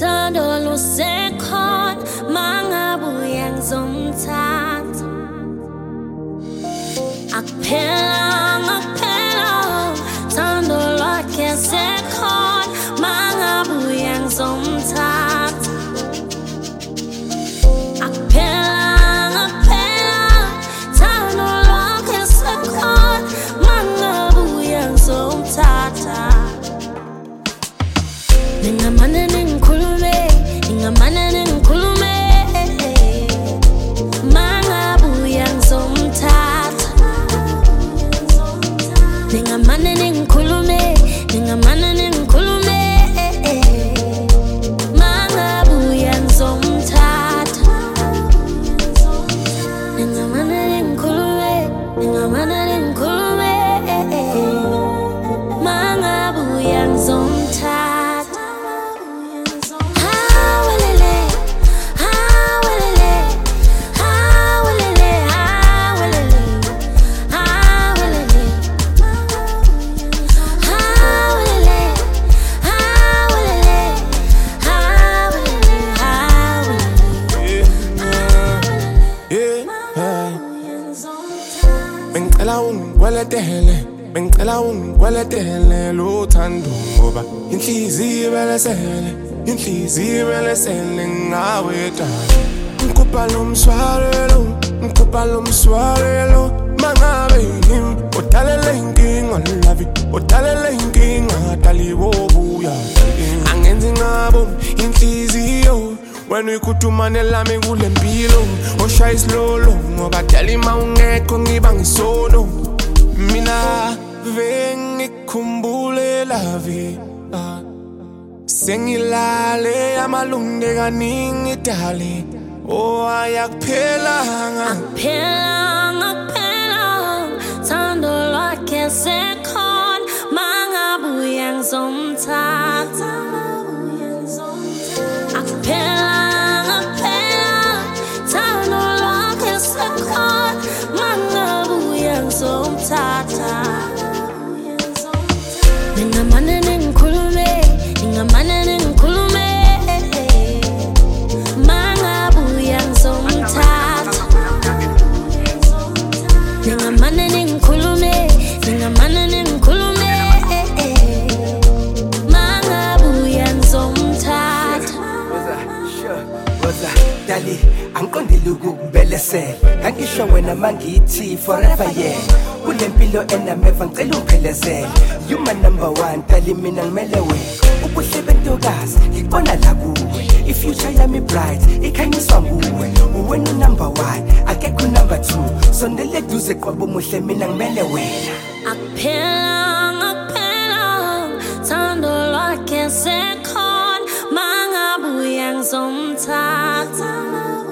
thando lusekhona mangabuya ngizomthatha akuphelanga thando lwakhe sekhona mangabuya ngizomthatha akuphelanga thando lwakhe sekhona mangabuya ngizomthatha Ningamane ningikhulume mangabuya ngizomthatha Ningamane ningikhulume mangabuya ngizomthatha Ningamane ningikhulume mangabuya ngizomthatha Bengicela ungikweletele luthando ngoba inhliziyo ibelesele ngawe dala Ngikupha lo mswalelo mangabe yimi udalele inkinga love udalele inkinga dalibobuya angenzi ngabo inhliziyo wena uyikhudumane lami kulempilo oshaya isilolo ngoba dala ima ungekho ngiba ngisono Mina vengikhumbule la vie Sengilale amalunge kaningi dali Oh ayakuphelanga thando lwakhe sekhona mangabuya ngizomthatha akuphelanga thando lwakhe sekhona mangabuya ngizomthatha Ningamane ningikhulume mangabuya ngizomthatha Ningamane ningikhulume mangabuya ngizomthatha Dali angiqondile ukubelesela angisho wena mangithi forever yeah kulempilo enameva ngicela ungiphelezele you my number 1 dali mina ngimele wena ubuhle bentokazi ngibona la kuwe ifuture yami bright ikhanyiswa nguwe uwena number 1 akekho number 2 sondele duze qwabo muhle mina ngimele wena akuphelanga thando lwakhe sekhona mangabuya ngizomthatha